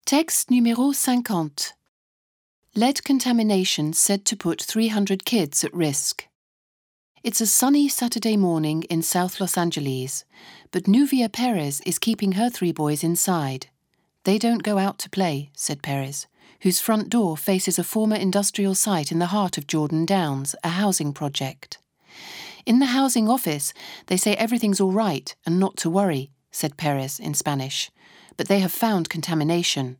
Texte numéro 50. Lead contamination said to put 300 kids at risk. It's a sunny Saturday morning in South Los Angeles, but Nuvia Perez is keeping her 3 boys inside. They don't go out to play, said Perez, whose front door faces a former industrial site in the heart of Jordan Downs, a housing project. In the housing office, they say everything's all right and not to worry, said Perez in Spanish, but they have found contamination.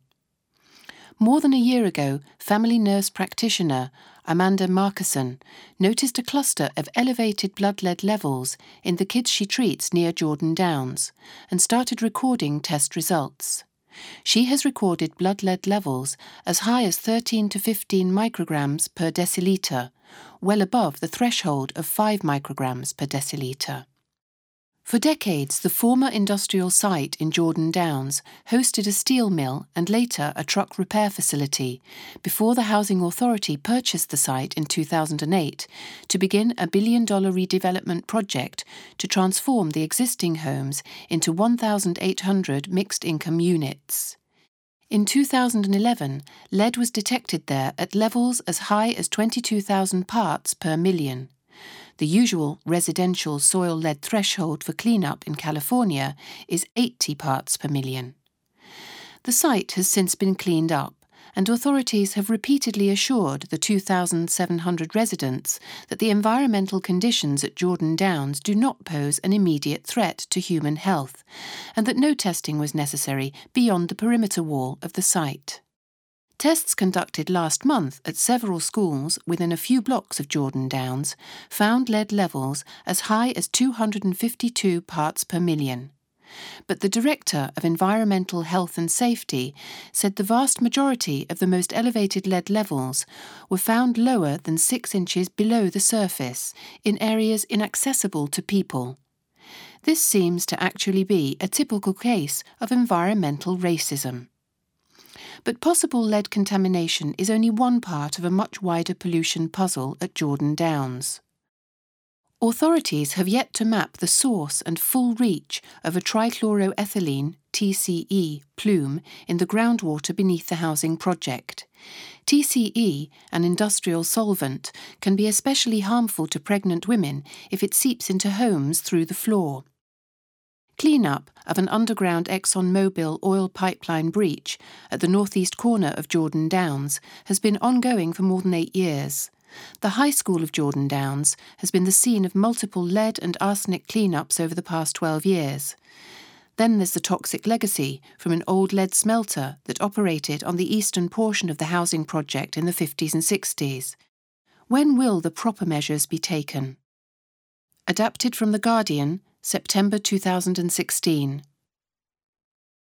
More than a year ago, family nurse practitioner Amanda Markison noticed a cluster of elevated blood lead levels in the kids she treats near Jordan Downs and started recording test results. She has recorded blood lead levels as high as 13 to 15 micrograms per deciliter, well above the threshold of 5 micrograms per deciliter. For decades, the former industrial site in Jordan Downs hosted a steel mill and later a truck repair facility before the Housing Authority purchased the site in 2008 to begin a $1 billion redevelopment project to transform the existing homes into 1,800 mixed-income units. In 2011, lead was detected there at levels as high as 22,000 parts per million. The usual residential soil lead threshold for cleanup in California is 80 parts per million. The site has since been cleaned up, and authorities have repeatedly assured the 2,700 residents that the environmental conditions at Jordan Downs do not pose an immediate threat to human health, and that no testing was necessary beyond the perimeter wall of the site. Tests conducted last month at several schools within a few blocks of Jordan Downs found lead levels as high as 252 parts per million. But the Director of Environmental Health and Safety said the vast majority of the most elevated lead levels were found lower than 6 inches below the surface, in areas inaccessible to people. This seems to actually be a typical case of environmental racism. But possible lead contamination is only one part of a much wider pollution puzzle at Jordan Downs. Authorities have yet to map the source and full reach of a trichloroethylene, TCE, plume in the groundwater beneath the housing project. TCE, an industrial solvent, can be especially harmful to pregnant women if it seeps into homes through the floor. Clean-up of an underground ExxonMobil oil pipeline breach at the northeast corner of Jordan Downs has been ongoing for more than 8 years. The High School of Jordan Downs has been the scene of multiple lead and arsenic clean-ups over the past 12 years. Then there's the toxic legacy from an old lead smelter that operated on the eastern portion of the housing project in the 50s and 60s. When will the proper measures be taken? Adapted from The Guardian, September 2016.